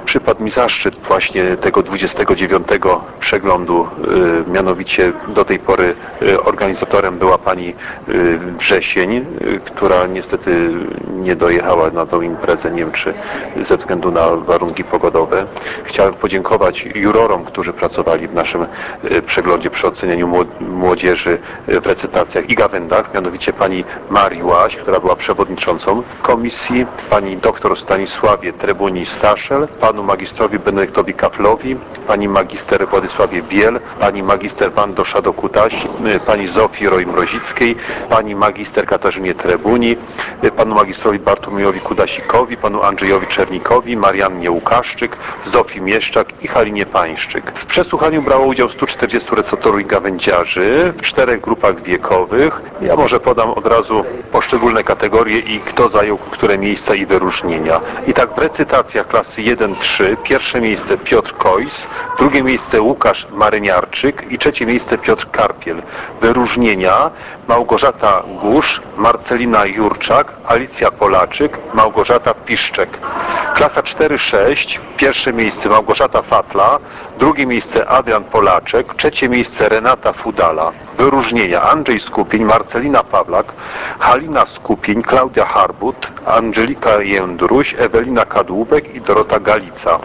Przypadł mi zaszczyt właśnie tego 29. przeglądu, mianowicie do tej pory organizatorem była pani Wrzesień, która niestety nie dojechała na tą imprezę, nie wiem czy ze względu na warunki pogodowe. Chciałem podziękować jurorom, którzy pracowali w naszym przeglądzie przy ocenianiu młodzieży w recytacjach i gawędach, mianowicie pani Marii Łaś, która była przewodniczącą komisji, pani dr Stanisławie Trebuni-Staszel, panu magistrowi Benedyktowi Kaflowi, pani magister Władysławie Biel, pani magister Wando Szadokutaś, pani Zofii Roj-Mrozickiej, pani magister Katarzynie Trebuni, panu magistrowi Bartłomiejowi Kudasikowi, panu Andrzejowi Czernikowi, Mariannie Łukaszczyk, Zofii Mieszczak i Halinie Pańszczyk. W przesłuchaniu brało udział 140 recytatorów i gawędziarzy w 4 grupach wiekowych. Ja może podam od razu poszczególne kategorie i kto zajął które miejsca i wyróżnienia. I tak w recytacjach klasy 1-3 pierwsze miejsce Piotr Kojs, drugie miejsce Łukasz Maryniarczyk i trzecie miejsce Piotr Karpiel. Wyróżnienia Małgorzata Gusz, Marcelina Jurczak, Alicja Polaczyk, Małgorzata Piszczek. Klasa 4-6, pierwsze miejsce Małgorzata Fatla, drugie miejsce Adrian Polaczek, trzecie miejsce Renata Fudala. Wyróżnienia Andrzej Skupień, Marcelina Pawlak, Halina Skupień, Klaudia Harbut, Angelika Jędruś, Ewelina Kadłubek i Dorota Galica.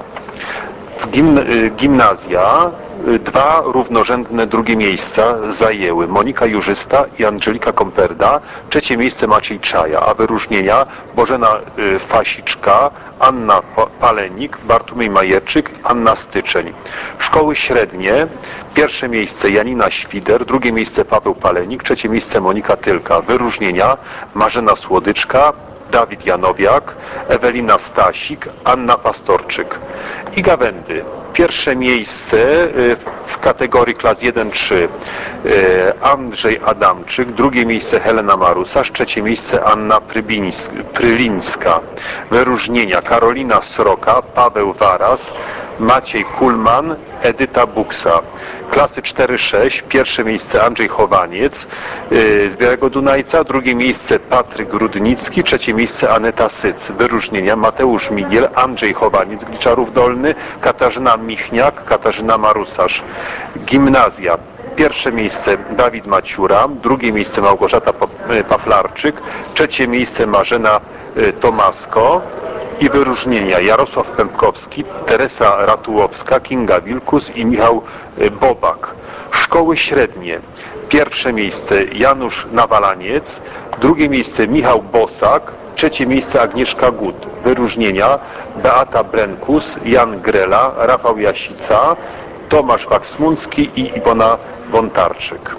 Gimnazja 2 równorzędne drugie miejsca zajęły Monika Jurzysta i Angelika Komperda, trzecie miejsce Maciej Czaja, a wyróżnienia Bożena Fasiczka, Anna Palenik, Bartłomiej Majerczyk, Anna Styczeń. Szkoły średnie, pierwsze miejsce Janina Świder, drugie miejsce Paweł Palenik, trzecie miejsce Monika Tylka. Wyróżnienia Marzena Słodyczka, Dawid Janowiak, Ewelina Stasik, Anna Pastorczyk. I gawędy. Pierwsze miejsce w kategorii klas 1-3 Andrzej Adamczyk, drugie miejsce Helena Marusarz, trzecie miejsce Anna Prylińska. Wyróżnienia Karolina Sroka, Paweł Waras, Maciej Kulman, Edyta Buksa. Klasy 4-6, pierwsze miejsce Andrzej Chowaniec z Białego Dunajca, drugie miejsce Patryk Rudnicki, trzecie miejsce Aneta Syc. Wyróżnienia Mateusz Migiel, Andrzej Chowaniec, Gliczarów Dolny, Katarzyna Michniak, Katarzyna Marusarz. Gimnazja. Pierwsze miejsce Dawid Maciura, drugie miejsce Małgorzata Paplarczyk, trzecie miejsce Marzena Tomasko i wyróżnienia Jarosław Pępkowski, Teresa Ratułowska, Kinga Wilkus i Michał Bobak. Szkoły średnie. Pierwsze miejsce Janusz Nawalaniec, drugie miejsce Michał Bosak, trzecie miejsce Agnieszka Gut. Wyróżnienia Beata Brenkus, Jan Grela, Rafał Jasica, Tomasz Waksmuncki i Iwona Wątarczyk.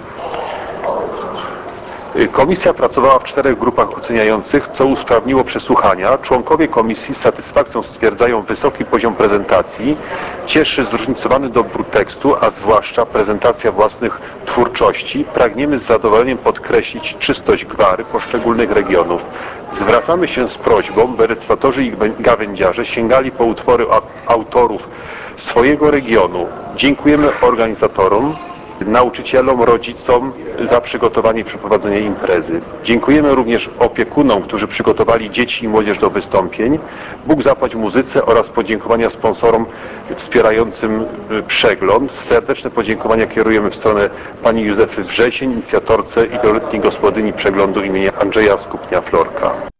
Komisja pracowała w 4 grupach oceniających, co usprawniło przesłuchania. Członkowie komisji z satysfakcją stwierdzają wysoki poziom prezentacji, cieszy zróżnicowany dobór tekstu, a zwłaszcza prezentacja własnych twórczości. Pragniemy z zadowoleniem podkreślić czystość gwary poszczególnych regionów. Zwracamy się z prośbą, by recytatorzy i gawędziarze sięgali po utwory autorów swojego regionu. Dziękujemy organizatorom, nauczycielom, rodzicom za przygotowanie i przeprowadzenie imprezy. Dziękujemy również opiekunom, którzy przygotowali dzieci i młodzież do wystąpień. Bóg zapłać muzyce oraz podziękowania sponsorom wspierającym przegląd. Serdeczne podziękowania kierujemy w stronę pani Józefy Wrzesień, inicjatorce i wieloletniej gospodyni przeglądu imienia Andrzeja Skupnia-Florka.